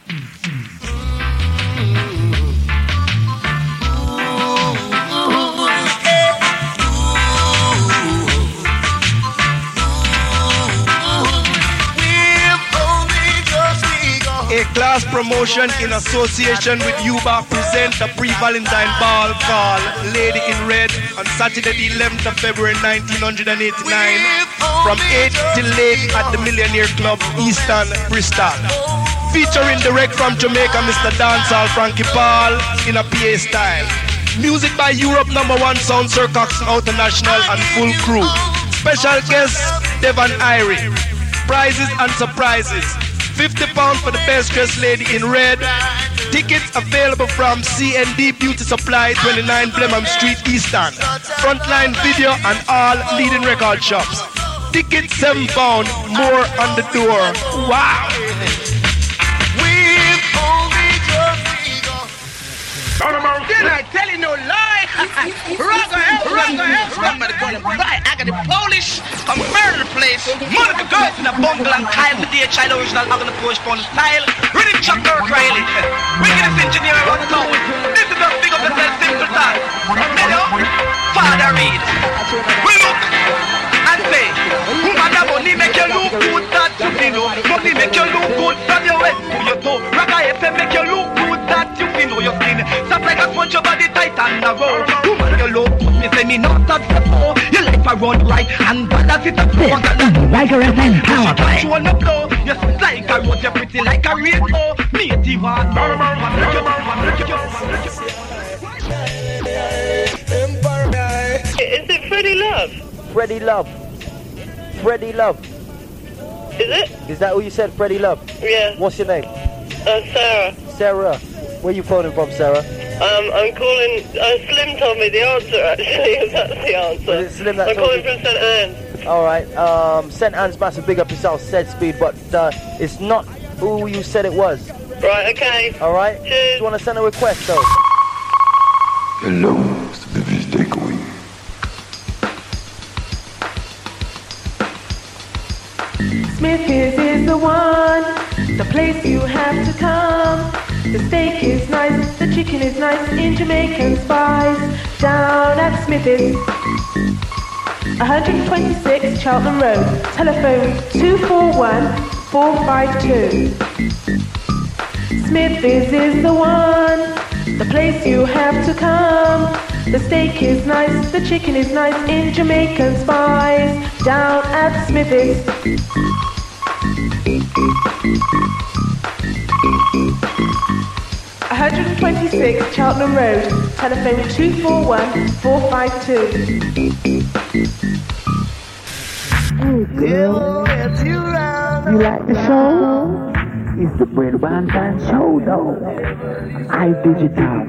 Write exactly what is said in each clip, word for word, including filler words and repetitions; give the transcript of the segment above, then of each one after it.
A class promotion in association with U B A present the pre-Valentine ball called Lady in Red on Saturday the eleventh of February nineteen eighty-nine from eight till eight at the Millionaire Club, Easton, Bristol. Featuring direct from Jamaica, Mister Dancehall Frankie Paul in a P A style. Music by Europe number one sound Sir Coxsone International and full crew. Special guest Devon Irie. Prizes and surprises. fifty pounds for the best dressed lady in red. Tickets available from C and D Beauty Supply, twenty-nine Blenheim Street, Easton. Frontline Video and all leading record shops. Tickets seven pounds, more on the door. Wow! We've only just begun. Did I tell you no lie? Rugger help, rugger help, somebody call him right. I got the Polish, a murder place. Monica girls in a bungle and Kyle the day child original, I'm gonna push on style. Reading Chuck Kirk Riley. Biggest engineer around the town. This is a big up yourself, simple time. Hello, Father Reed. We look and say, woman, that money make you look good, that you feel. Money make you look good from your head to your toe. Rugger F M make you look good, that you feel your skin. Stop like a sponge, your body tight and narrow. Woman, you look good, me say me not that before. Your life I run right and bad as it a flow. Like a F M power play. You wanna blow, you like a road, you're pretty like a rainbow. Native one, is it Freddie Love? Freddie Love. Freddie Love. Is it? Is that who you said, Freddie Love? Yeah. What's your name? Uh, Sarah. Sarah. Where you phoning from, Sarah? Um, I'm calling. Uh, Slim told me the answer. Actually, if that's the answer. Is it Slim that I'm told calling you? from Saint Anne's. All right. Um, Saint Anne's massive big up yourself, said Speed, but uh, it's not who you said it was. Right. Okay. All right. Cheers. Do you want to send a request though? Hello, c'est the Beach Takeaway. Smith's is the one, the place you have to come. The steak is nice, the chicken is nice in Jamaican spice. Down at Smith's, one twenty-six Cheltenham Road. Telephone two four one, four five two. Smith's is the one, the place you have to come. The steak is nice, the chicken is nice in Jamaican spice. Down at Smith's. one twenty-six Cheltenham Road. Telephone two four one, four five two. Hey girl, you like the show? It's the Bread Valentine Show though. I digital.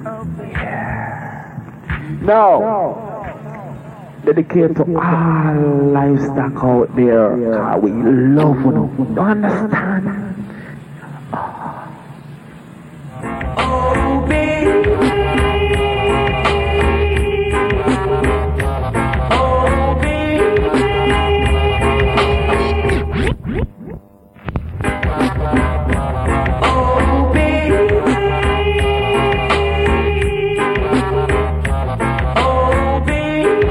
Yeah. No. Dedicate to all livestock out there. God, we love you. You understand? Oh, baby. Oh, baby. Oh, baby. Oh, baby.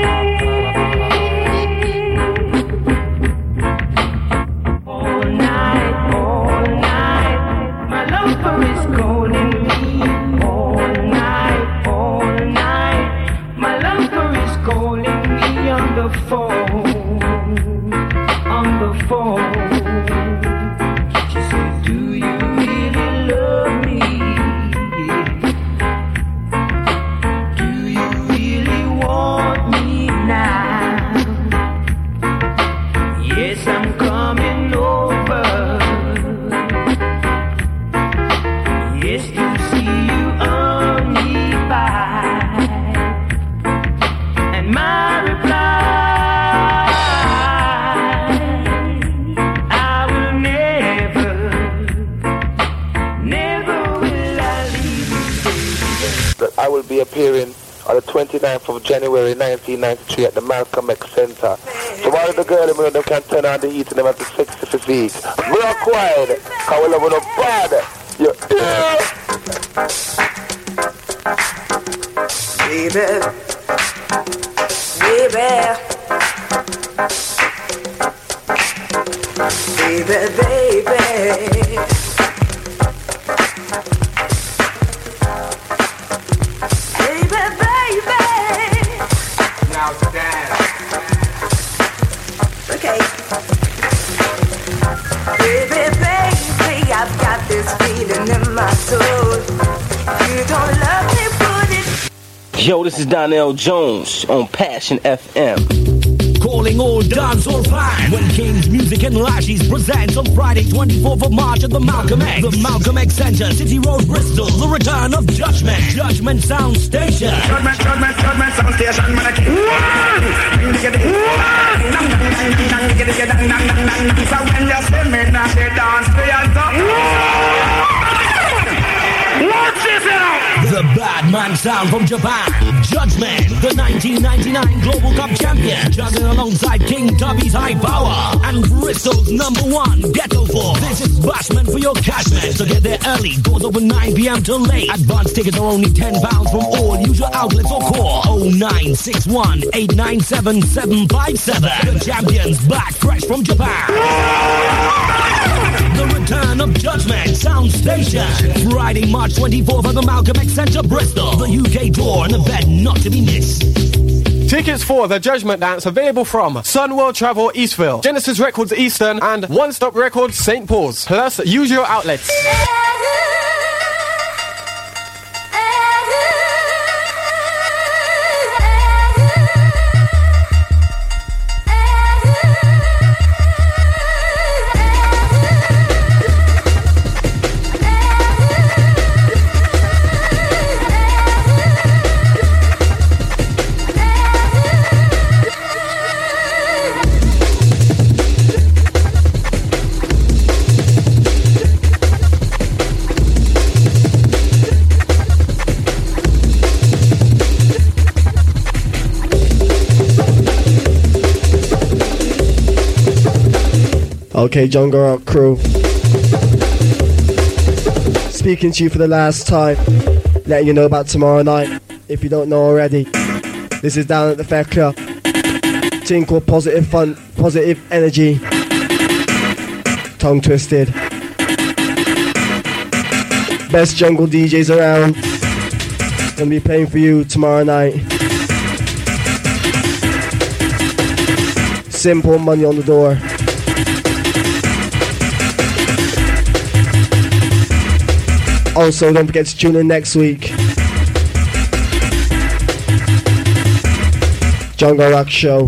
All night, all night, my lover is calling me. All night, all night, my lover is calling me on the phone, on the phone. She said, do you really love me? Do you really want me now? Yes, I'm coming over. Yes, to see you on me by. And my reply, I will never, never will I leave you. That I will be appearing on the twenty-ninth of January nineteen ninety-three at the Malcolm X Center So while the girl, you know, they can turn on the heat and them have the sexy physique. We are quiet, cause we love them bad. You hear? Baby, baby, baby, baby. Okay. Baby, baby, I've got this feeling in my soul. You don't love me, put it. Yo, this is Donnell Jones on Passion F M. Calling all dancehall fans when King's Music and Lashes presents on Friday twenty-fourth of March at the Malcolm X. The Malcolm X Centre, City Road, Bristol. The return of Judgment. Judgment Sound Station. Judgment, judgment, judgment Sound Station. Man, I keep so when you see me now, they dance for your Watch this out! The Bad Man Sound from Japan. Judgment, the nineteen ninety-nine Global Cup champion, juggling alongside King Tubby's High Power and Bristol's number one Ghetto Force. This is Bashment for your cashman. So get there early. Doors open nine p.m. till late. Advance tickets are only ten pounds from all usual outlets or call oh nine six one, eight nine seven, seven five seven. The champions back fresh from Japan. The return of Judgment Sound Station. Friday, March twenty-fourth at the Malcolm X Centre, Bristol. The U K tour and the event not to be missed. Tickets for the Judgment Dance available from Sun World Travel Eastville, Genesis Records Eastern, and One Stop Records Saint Paul's, plus usual outlets. Okay, Jungle Rock crew. Speaking to you for the last time, letting you know about tomorrow night, if you don't know already. This is down at the Fair Club. Thing called Positive Fun, Positive Energy. Tongue Twisted. Best jungle D Js around. Gonna be playing for you tomorrow night. Simple money on the door. Also, don't forget to tune in next week. Jungle Rock Show.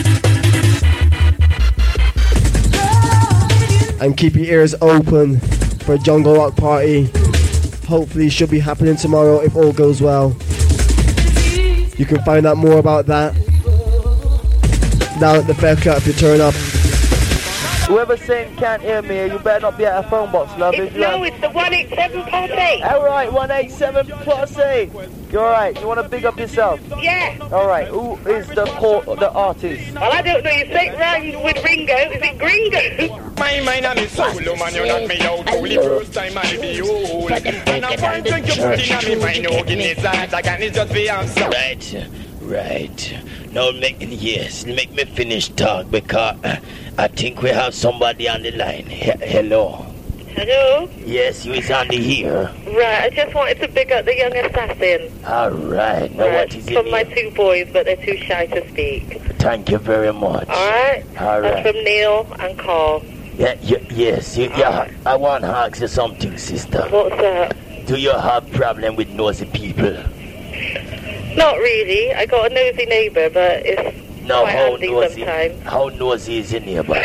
And keep your ears open for a Jungle Rock party. Hopefully, should be happening tomorrow if all goes well. You can find out more about that down at the Fair Club if you turn up. Whoever's saying can't hear me, you better not be at a phone box, love. It's, no, it's the one eight seven plus eight. Alright, one eight seven plus eight. You're alright, you want to big up yourself? Yeah. Alright, who is the call, the artist? Well, I don't know, you say it rhymes with Ringo. Is it Gringo? My mind and it's solo, man, you knock me out. Only first time I'll be old. And I'm fine, drink your put in me mind. No, give me sides, I can't just be answer. Right, right. Now make, yes, make me finish talk because uh, I think we have somebody on the line. He- hello. Hello? Yes, you is on the here. Right, I just wanted to big up the young assassin. All right. Now right. what is it? From my two boys, but they're too shy to speak. Thank you very much. All right? All right. That's from Neil and Carl. Yeah, y- yes, you, yeah. Right. I want to ask you something, sister. What's that? Do you have problem with nosy people? Not really. I got a nosy neighbour, but it's no, quite how handy nosy, sometimes. How nosy is your neighbour?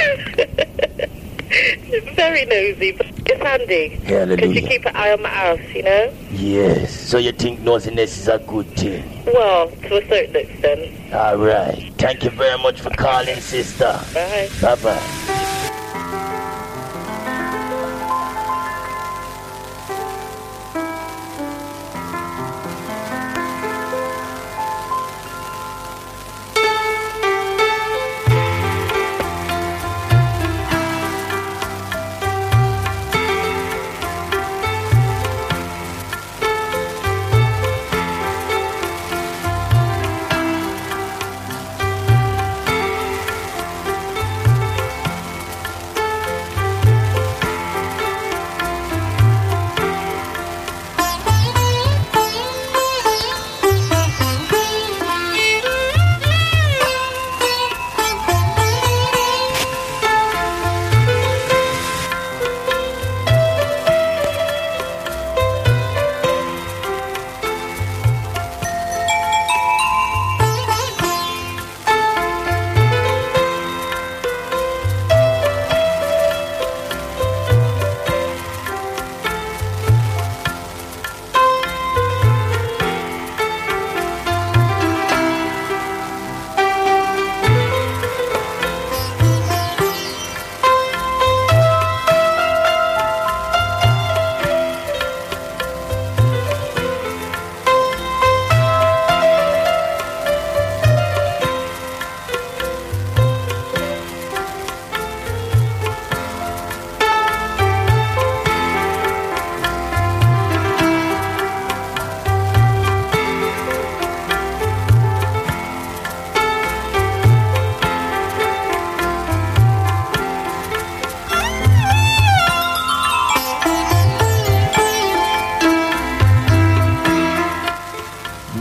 It's very nosy, but it's handy. Because you keep an eye on my house, you know? Yes. So you think nosiness is a good thing? Well, to a certain extent. All right. Thank you very much for calling, sister. Bye. Bye-bye.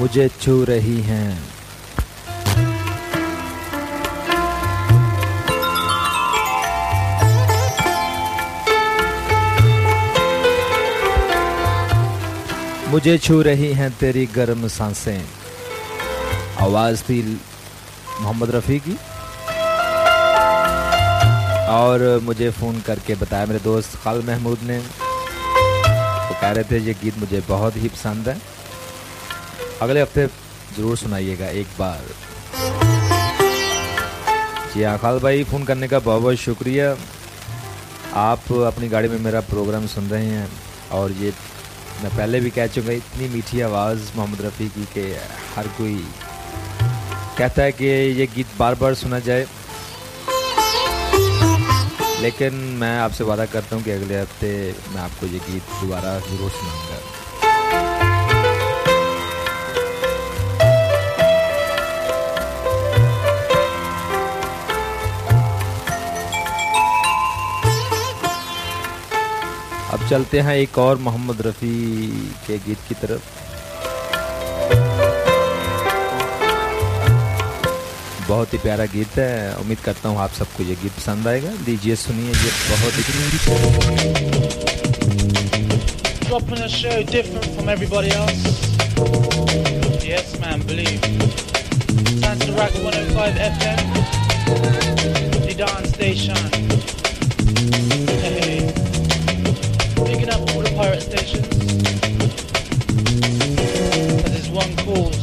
मुझे छू रही हैं। मुझे छू रही हैं तेरी गर्म सांसें। आवाज़ थी मोहम्मद रफ़ी की। और मुझे फ़ोन करके बताया मेरे दोस्त खालिद महमूद ने, वो कह रहे थे ये गीत मुझे बहुत ही पसंद है, अगले हफ्ते ज़रूर सुनाइएगा एक बार। जी हाँ खालिद भाई, फ़ोन करने का बहुत बहुत शुक्रिया। आप अपनी गाड़ी में मेरा प्रोग्राम सुन रहे हैं और ये मैं पहले भी कह चुका, इतनी मीठी आवाज़ मोहम्मद रफ़ी की कि हर कोई कहता है कि ये गीत बार बार सुना जाए, लेकिन मैं आपसे वादा करता हूँ कि अगले हफ्ते मैं आपको ये गीत दोबारा ज़रूर सुनाऊंगा। अब चलते हैं एक और मोहम्मद रफ़ी के गीत की तरफ। बहुत ही प्यारा गीत है, उम्मीद करता हूँ आप सबको ये गीत पसंद आएगा। लीजिए सुनिए, ये बहुत ही Dropping a show different from everybody else. Yes man, believe. Sounds to Raga one oh five F M, the dance station. Hey, picking up all the pirate stations. But there's one cause.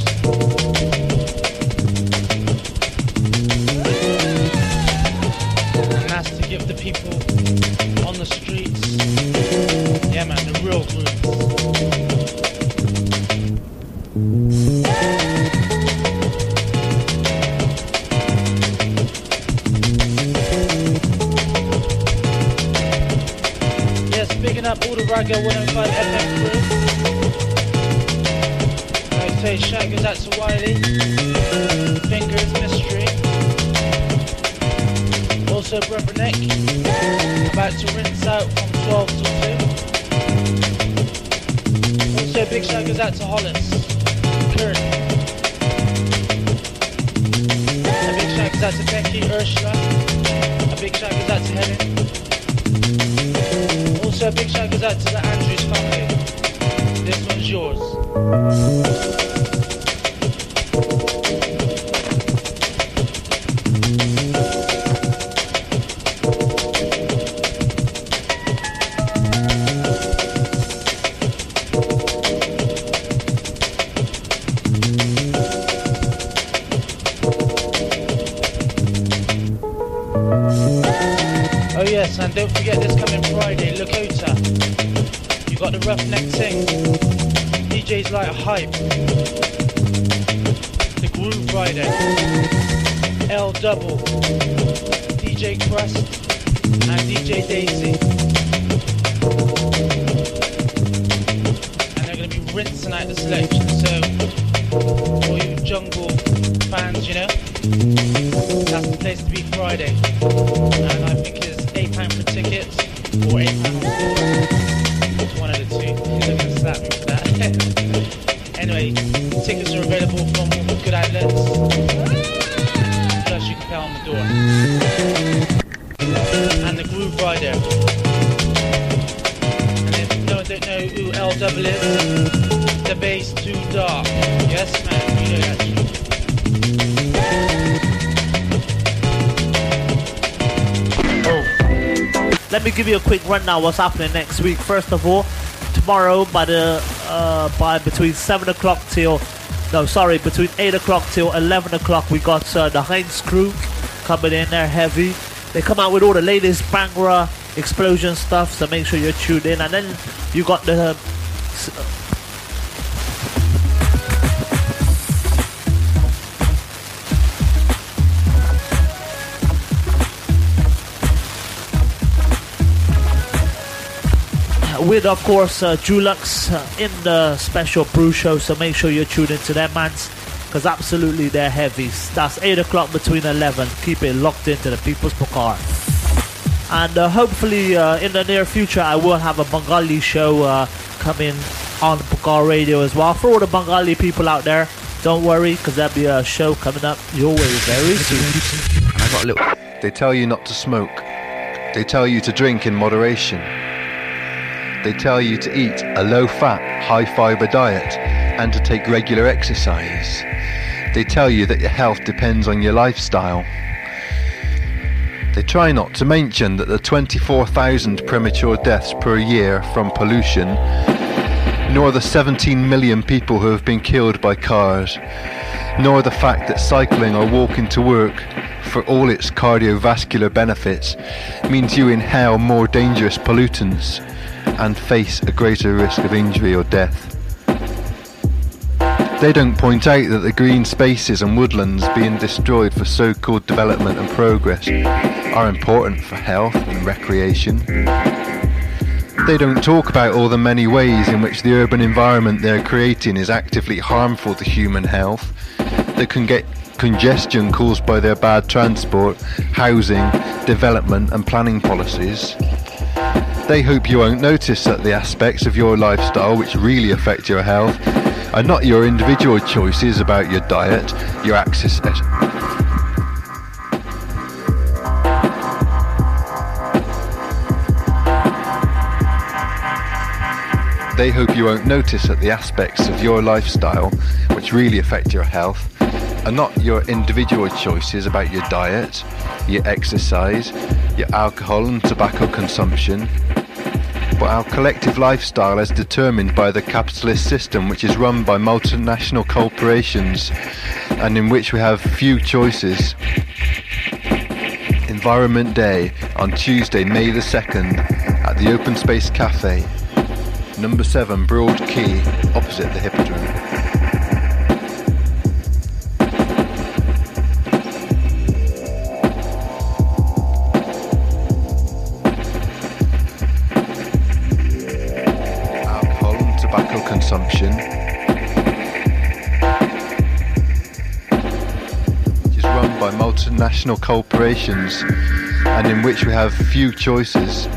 Give the people on the streets, yeah man, the real groups. Yes, picking up all the Raga one oh five F M crew. I say shout goes out to Wiley, Fingers Mystery. Also Brother Nick, about to rinse out from twelve till two. Also big shout goes out to Hollis, Kurt. A big shout goes out to Becky, Ursula. A big shout goes out to Helen. Also a big shout goes out to the Andrews family. This one's yours. And don't forget this coming Friday, Lakota. You got the Roughneck Ting, D Js like Hype, the Groove Friday, L Double, D J Crust, and D J Daisy. And they're going to be rinsing out the selection, so all you jungle fans, you know, that's the place to be Friday. And I think it's eight pounds for tickets, or eight pounds on the door. It's one of the two. You're going to slap me for that. Anyway, tickets are available from all the good outlets. Plus you can pay on the door. And the Groove Rider. And if no one don't know who L double is, the bass too dark. Yes man, you know that tune. Let me give you a quick rundown what's happening next week. First of all, tomorrow by the uh, by between seven o'clock till no sorry between eight o'clock till eleven o'clock we got uh, the Heinz crew coming in there heavy. They come out with all the latest Bhangra explosion stuff, so make sure you're tuned in. And then you got the uh, with, of course, uh, Dulux uh, in the special brew show, so make sure you're tuned into them, mans, because absolutely they're heavy. That's eight o'clock between eleven. Keep it locked into the People's Pokar. And uh, hopefully uh, in the near future I will have a Bengali show uh, coming on Bengal Radio as well. For all the Bengali people out there, don't worry, because there'll be a show coming up your way very soon. And I got a little. They tell you not to smoke. They tell you to drink in moderation. They tell you to eat a low-fat, high-fibre diet and to take regular exercise. They tell you that your health depends on your lifestyle. They try not to mention that the twenty-four thousand premature deaths per year from pollution, nor the seventeen million people who have been killed by cars, nor the fact that cycling or walking to work, for all its cardiovascular benefits, means you inhale more dangerous pollutants and face a greater risk of injury or death. They don't point out that the green spaces and woodlands being destroyed for so-called development and progress are important for health and recreation. They don't talk about all the many ways in which the urban environment they're creating is actively harmful to human health. They can get congestion caused by their bad transport, housing, development and planning policies. They hope you won't notice that the aspects of your lifestyle which really affect your health are not your individual choices about your diet, your access. They hope you won't notice that the aspects of your lifestyle which really affect your health are not your individual choices about your diet, your exercise, your alcohol and tobacco consumption, but our collective lifestyle as determined by the capitalist system which is run by multinational corporations and in which we have few choices. Environment Day on Tuesday, May the second at the Open Space Cafe, number seven Broad Quay, opposite the Hippodrome. Consumption, which is run by multinational corporations and in which we have few choices.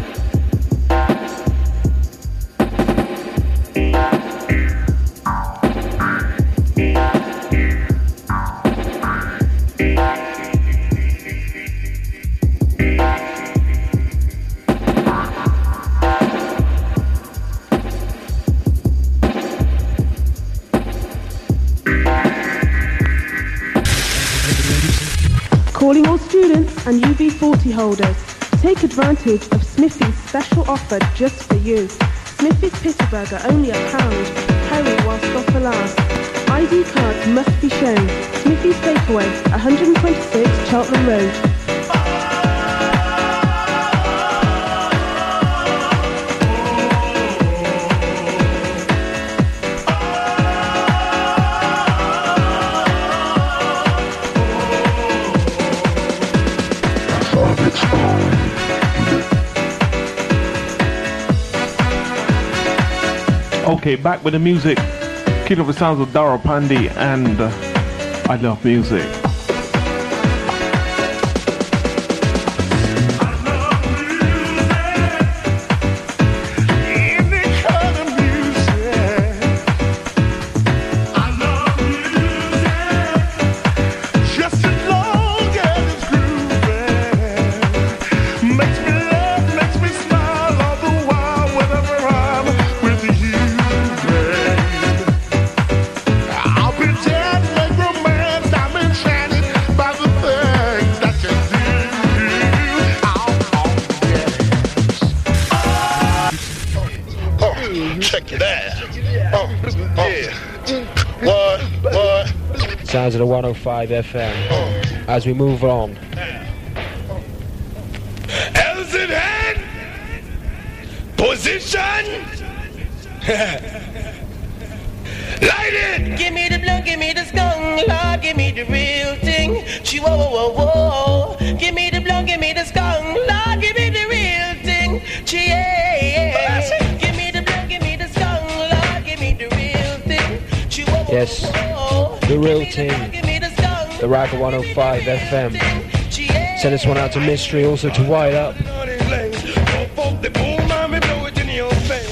Calling all students and U B forty holders. Take advantage of Smithy's special offer just for you. Smithy's Pita Burger only a pound. Hurry whilst offer lasts. I D cards must be shown. Smithy's Takeaway, one twenty-six Cheltenham Road. Okay, back with the music. Kicking off the sounds of Dara Pandey and uh, I Love Music. Sounds of the one oh five F M. As we move on. Elves in hand. Position. Light it. Give me the blood, give me the skunk, Lord, give me the real thing. She whoa whoa whoa whoa. Give me the blood, give me the skunk, Lord, give me the real thing. She yeah. Give me the blood, give me the skunk, Lord, give me the real thing. She whoa whoa Yes. The real team, the Ragga one oh five F M. Send this one out to Mystery, also to White Up.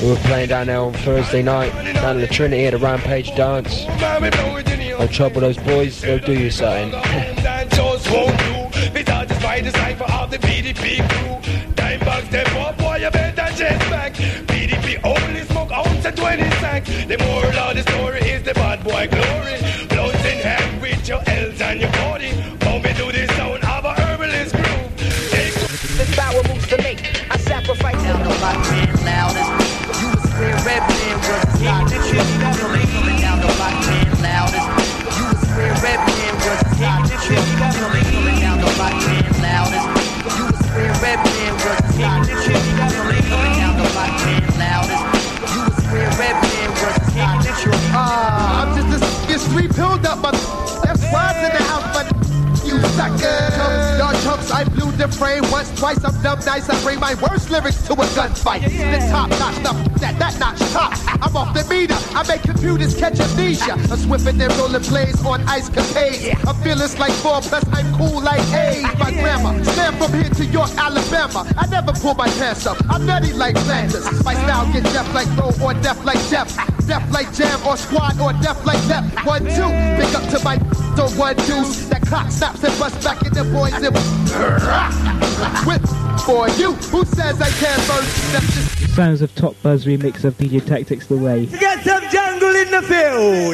We were playing down there on Thursday night, down at the Trinity at a Rampage dance. Don't trouble those boys, they'll do you something. Just won't do. We satisfy the cipher of the P D P crew. Time box step up, boy, you better chase back. P D P only smoke ounce and twenty sacks. The moral of the story is the bad boy glory. Bloods in hand with your L's and your body. Won't be do this sound of a herbalist groove. This power moves to me. I sacrifice down the black man loudest. You was square red man was the stock. Coming down the black man loudest. You was square red man was the stock. Coming down the black man loudest. You was square red man was the stock. Coming down the black man loudest. You was square red man was the stock. Ah, I'm just a street pulled up, but that's why in the house, but you suckers. Y'all chumps, I blew the frame once, twice. I'm dumb nice. I bring my worst lyrics to a gunfight. The top notch stuff, that that notch top. I'm off the meter. I make computers catch amnesia. I'm swimming and rolling plays on ice capades. I'm fearless like four, plus I'm cool like eight. My grandma slam from here to York, Alabama. I never pull my pants up. I'm nutty like Flanders. My style get deaf like Bro or deaf like Jeff. Deaf like Jam or Squad or deaf like Left. One, two, big up to my so one deuce. That clock snaps and busts back in the boys and whip for you. Who says I can't burst? That's just Sounds of Top Buzz remix of D J Tactics The Way. Get some jungle in the field.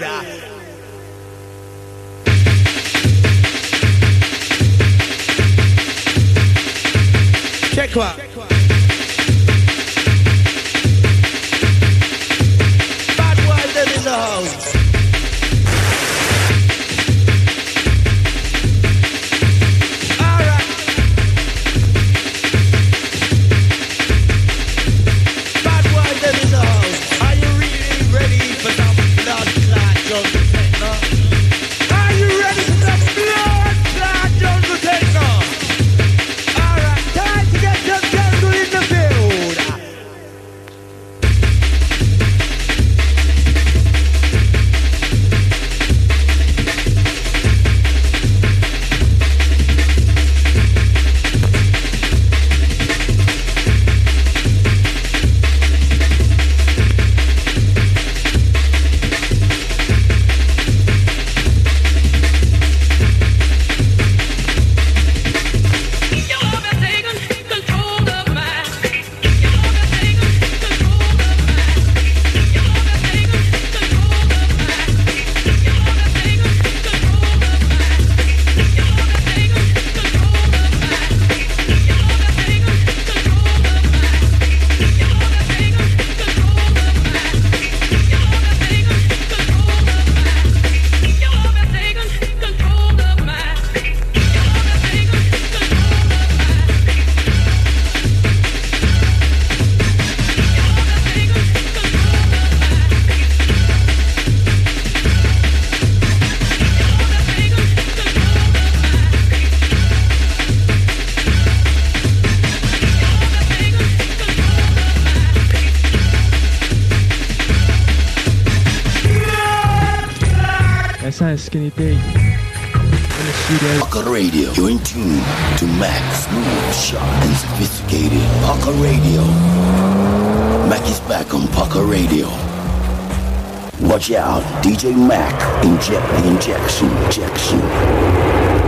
Check one. Bad boys them in the house. Skinny D in the studio. Parker Radio, you're in tune to Mac, smooth, sharp, and sophisticated. Parker Radio. Mac is back on Parker Radio. Watch out, D J Mac, inject the injection, injection.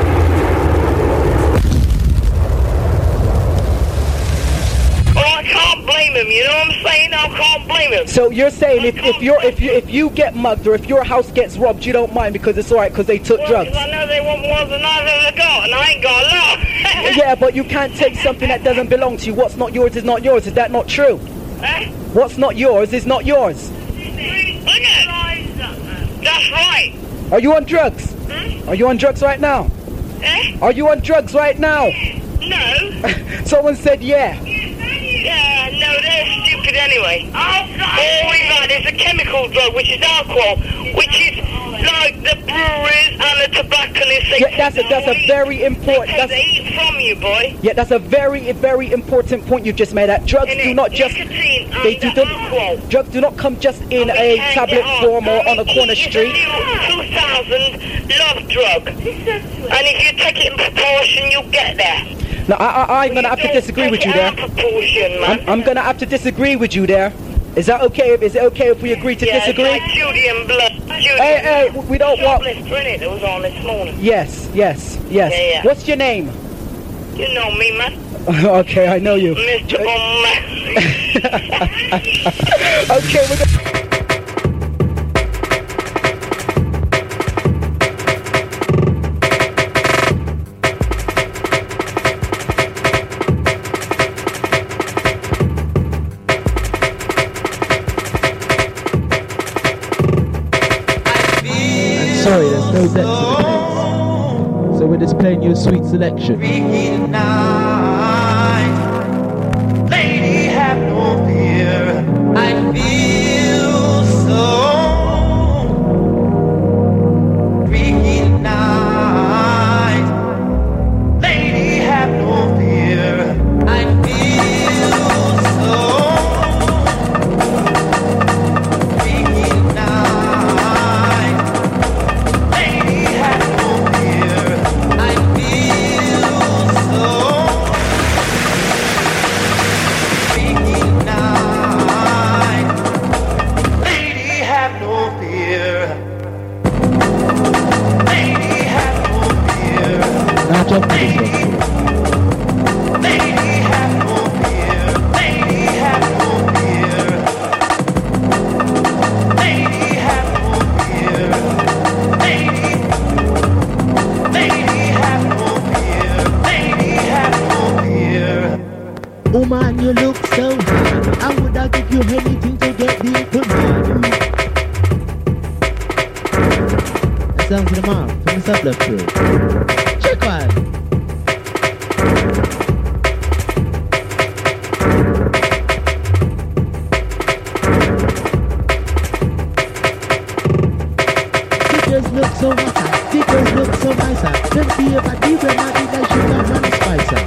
Him, you know what I'm saying? I can't blame him. So you're saying if, if you're if you if you get mugged or if your house gets robbed, you don't mind because it's alright because they took well, drugs. I know they want more than I've ever got, and I ain't got a lot. Yeah, but you can't take something that doesn't belong to you. What's not yours is not yours. Is that not true? Eh? What's not yours is not yours. Look at That's right. Are you on drugs? Hmm? Are you on drugs right now? Eh? Are you on drugs right now? No. Someone said yeah. Yeah, no, they're stupid anyway. All we've got is a chemical drug, which is alcohol, which is like the breweries and the tobacconists. Yeah, that's a, that's a very important. That's they eat from you, boy. Yeah, that's a very very important point you just made. That drugs do not just they do not, drugs do not come just in a tablet form or on a corner street. two thousand love drug, and if you take it in proportion, you'll get there. No, I, I, I'm gonna have to disagree with you there. I'm, I'm gonna have to disagree with you there. Is that okay? Is it okay if we agree to yeah, disagree? It's like Julian Blood. Julian Hey, hey, we don't want. It that was on this morning. Yes, yes, yes. Yeah, yeah. What's your name? You know me, man. Okay, I know you. Mister O'Malley. Okay, we're gonna. Sorry, there's no depth to the mix. So we're just playing you a sweet selection. Lady, have no fear. I feel so freaky tonight. Lady, have no fear. I feel so freaky tonight. Lady, have no fear. I feel so. Now jump to this one. Lady, have no fear. Lady, have no fear. Lady, have no fear. Lady, lady, have no fear. Lady, have no fear. Oh man, you look so hot. I would have give you anything to get deep on you. That sounds to the mom from the Sublove crew. Check one. Figures look so hot, figures look so nice. Them be a body when I eat that sugar and spicer.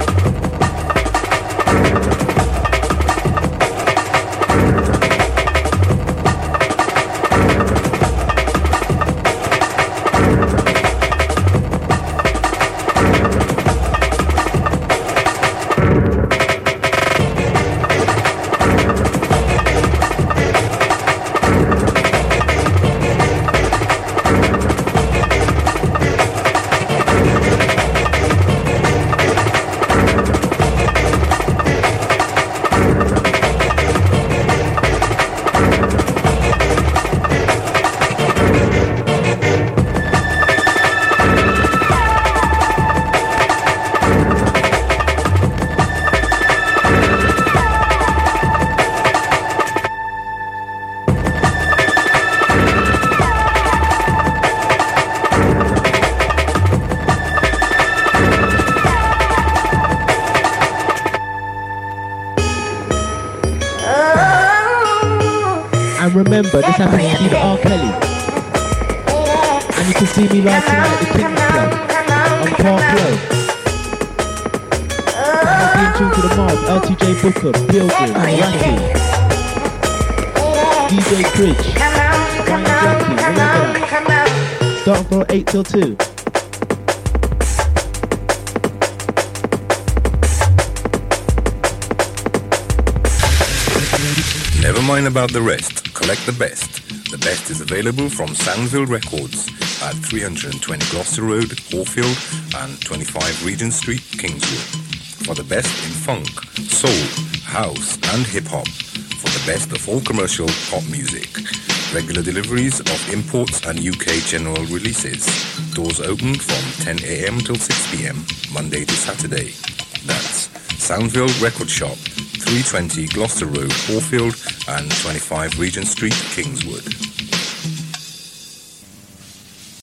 And remember, this happened to Peter R. Kelly. And you can see me live tonight at the King's Club on Park Road. I'll be in tune to the mob, L T J Booker, Pilgrim, Ratty, D J Cridge, Ryan Junkie, remember that. Starting from eight till two. Never mind about the rest. Collect the best. The best is available from Soundville Records at three twenty Gloucester Road, Horfield, and twenty-five Regent Street, Kingswood. For the best in funk, soul, house, and hip-hop. For the best of all commercial pop music. Regular deliveries of imports and U K general releases. Doors open from ten a.m. till six p.m. Monday to Saturday. That's Soundville Record Shop, three twenty Gloucester Road, Horfield, and twenty-five Regent Street, Kingswood.